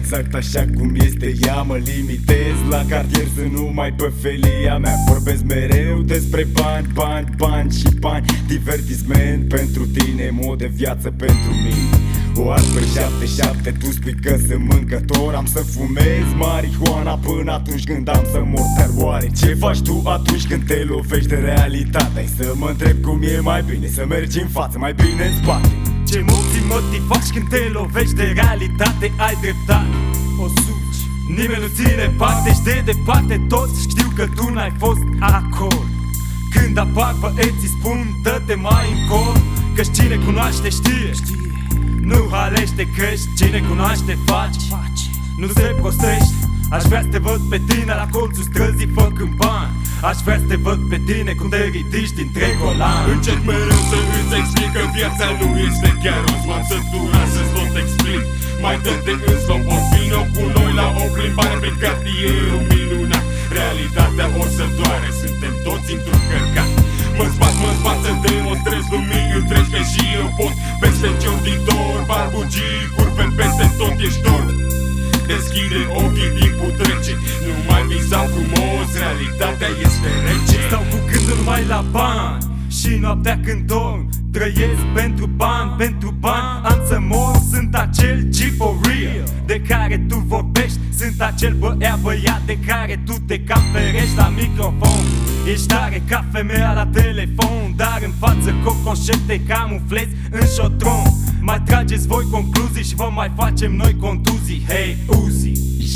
exact așa cum este ea. Mă limitez la cartier să nu mai pe felia mea. Vorbesc mereu despre bani, bani, bani și bani. Divertisment pentru tine, mod de viață pentru mine. O altfel 7-7, tu spui că sunt mâncător. Am să fumez marihuana până atunci când am să mor. Dar oare ce faci tu atunci când te lovești de realitate? Hai să mă întreb cum e mai bine să mergi în față, mai bine în spate. Ce emoții faci când te lovești de realitate? Ai dreptate, o suci, nimeni nu ține parte. Și de departe toți știu că tu n-ai fost acolo. Când apar băieții spun dă-te mai încolo, că-și cine cunoaște știe, nu halește căști, cine cunoaște face, nu se prostește. Aș vrea să te văd pe tine la colțul străzii făcând bani. Aș vrea să te văd pe tine cum te ridici dintre golani. Încerc mereu să îți explic că viața nu este chiar roz. M-am săturat să-ți tot explic. Mai dă-te în slobos, vino cu noi la o plimbare pe cartierul minunat. Realitatea o să doare, suntem toți într-un cărcat. Mă zbat să demonstrez lumii întregi că și eu pot. Peste ciorditor, barbugii, curve peste tot ești dor. Deschide ochii, timpul trece, nu mai visa frumos, realitatea este rece. Stau cu gândul numai la bani și noaptea când dorm trăiesc pentru bani, pentru bani am să mor. Sunt acel G for real de care tu vorbești. Sunt acel băiat de care tu te cam ferești la microfon. Ești tare ca femeia la telefon, dar în față cocoșet te camuflezi în șotron. Mai trageți voi concluzii și vă mai facem noi contuzii. Hey Uzi,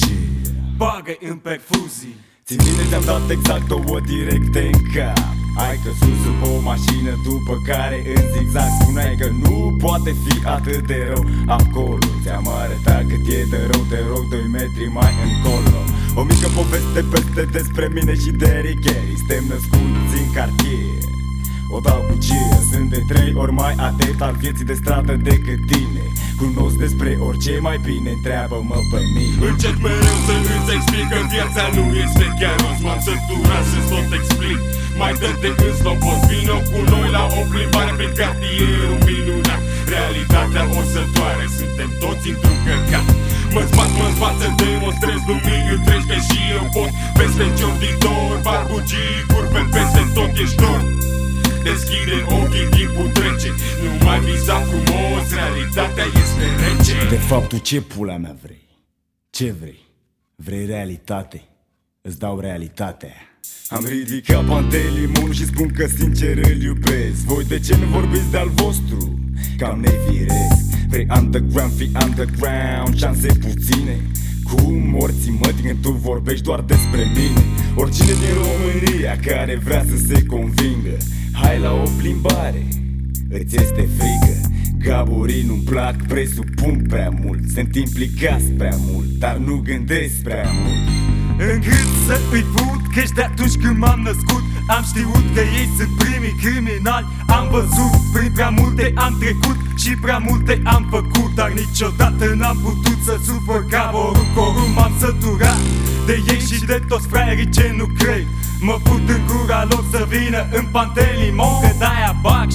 bagă-i în perfuzii. Țin bine, ți-am dat exact două directe în cap. Ai căzut sub o mașină după care în zigzag spuneai că nu poate fi atât de rău acolo. Ți-am arătat cât e de rău, te rog 2 metri mai încolo. O mică poveste peste despre mine și de Rigeri. Suntem născuți în cartier, o dau cu cie. Sunt de 3 ori mai atent al vieții de stradă decât tine. Cunosc despre orice, mai bine întreabă-mă pe mine. Încerc mereu să îți explic că viața nu este chiar roz. M-am săturat să-ți tot explic. Mai dă-te în slobos, vino cu noi la o plimbare prin cartierul minunat. Realitatea o să doare, suntem toți într-un cărcat. Mă zbat să demonstrez lumii întregi că și eu pot. Peste ciorditor, barbugii, curve peste tot ești dor. Deschide ochii, timpul trece, nu mai visa frumos, realitatea este rece. De fapt, tu ce pula mea vrei? Ce vrei? Vrei realitate? Îți dau realitatea. Am ridicat Pantelimon și spun că sincer îl iubesc. Voi de ce nu vorbiți de-al vostru? Cam neviresc. Vrei underground, fi underground, șanse puține. Cum morții mă când tu vorbești doar despre mine. Oricine din România care vrea să se convingă, hai la o plimbare, îți este frică. Gaborii nu-mi plac, presupun prea mult. Sunt implicați prea mult, dar nu gândesc prea mult. Încât să îi fut că-și de atunci când m-am născut am știut că ei sunt primii criminali. Am văzut, prin prea multe am trecut și prea multe am făcut, dar niciodată n-am putut să sufăr gaborul corum. M-am săturat de ei și de toți fraierii ce nu cred. Mă put în gura lor să vină în Pantelimon, că de-aia bag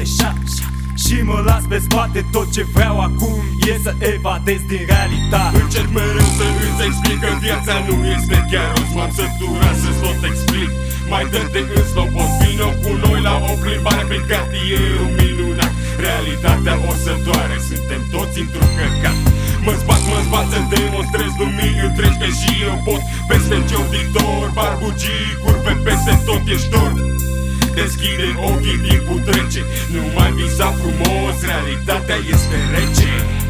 7-7 și mă las pe spate. Tot ce vreau acum e să evadez din realitate. Încerc mereu să îți explic că viața nu este chiar roz. M-am săturat să-ți tot explic. Mai dă-te în slobos, vino cu noi la o plimbare pe cartierul minunat. Realitatea o să doare, suntem toți într-un cărcat. Mă zbat să demonstrez lumii întregi că și eu pot. Peste ciorditor, barbugii, curve peste tot ești dor. Deschide ochii, timpul trece, nu mai visa frumos, realitatea este rece.